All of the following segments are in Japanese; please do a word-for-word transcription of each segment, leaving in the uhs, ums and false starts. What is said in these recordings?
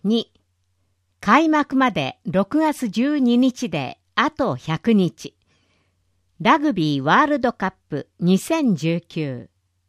に、開幕までろくがつじゅうににちであとひゃくにち。ラグビーワールドカップにせんじゅうきゅう。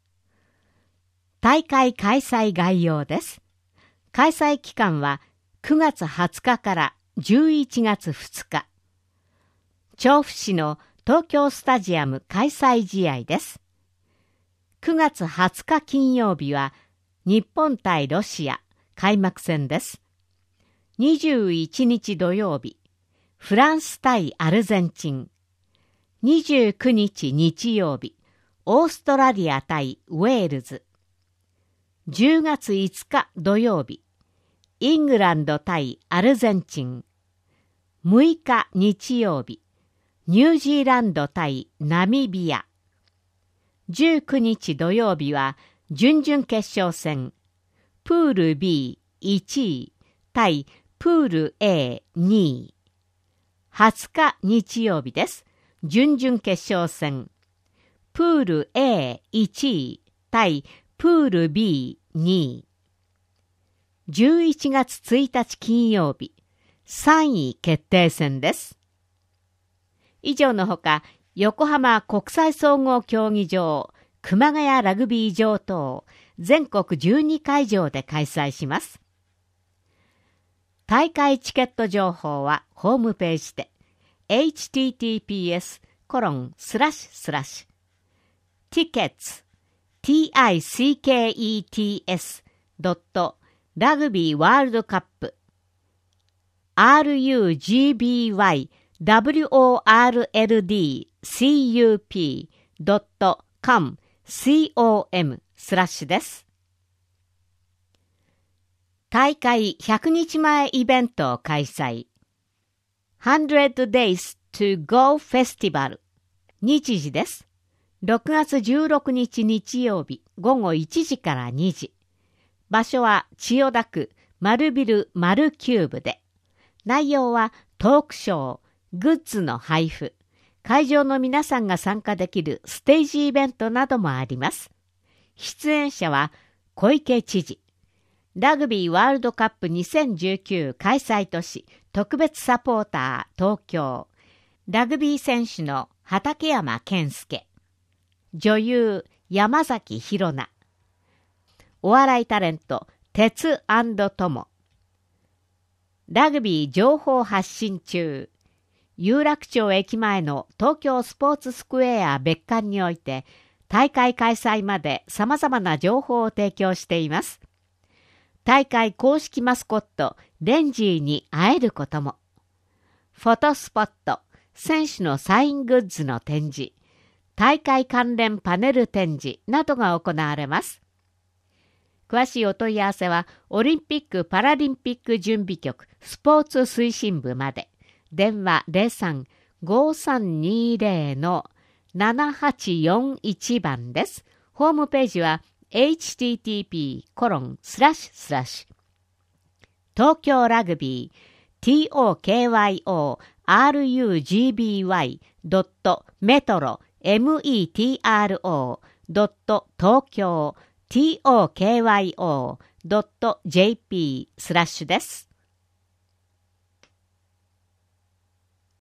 大会開催概要です。開催期間はくがつはつかからじゅういちがつふつか。調布市の東京スタジアム開催試合です。くがつはつか金曜日は日本対ロシア開幕戦です。にじゅういちにち土曜日、フランス対アルゼンチン。にじゅうくにち日曜日、オーストラリア対ウェールズ。じゅうがついつか土曜日、イングランド対アルゼンチン。むいか日曜日、ニュージーランド対ナミビア。じゅうくにち土曜日は準々決勝戦、プール ビーいちい対プール エーにい。はつか日曜日です。準々決勝戦、プール エーいちい対プール ビーにい。じゅういちがつついたち金曜日、さんい決定戦です。以上のほか、横浜国際総合競技場、熊谷ラグビー場等、全国じゅうにかいじょうで開催します。大会チケット情報はホームページで、エイチティーティーピーエスコロンスラッシュスラッシュ tickets tickets ドットラグビーワールドカップ rugbyworldcup ドット com スラッシュです。大会ひゃくにちまえイベントを開催。ひゃく days to go festival。日時です。ろくがつじゅうろくにち日曜日ごごいちじからにじ。場所は千代田区丸ビル丸キューブで。内容はトークショー、グッズの配布、会場の皆さんが参加できるステージイベントなどもあります。出演者は小池知事。ラグビーワールドカップにせんじゅうきゅう開催都市特別サポーター東京。ラグビー選手の畠山健介。女優山崎紘奈。お笑いタレント鉄&友。ラグビー情報発信中。有楽町駅前の東京スポーツスクエア別館において大会開催まで様々な情報を提供しています。大会公式マスコットレンジーに会えることも。フォトスポット、選手のサイングッズの展示、大会関連パネル展示などが行われます。詳しいお問い合わせはオリンピック・パラリンピック準備局スポーツ推進部まで。電話 ゼロさん ごーさんにーゼロ ななはちよんいち 番です。ホームページは エイチティーティーピーコロンスラッシュスラッシュ 東京ラグビー トクドットメトロ メトロ ドット東京 トクドット ジェーピー スラッシュです。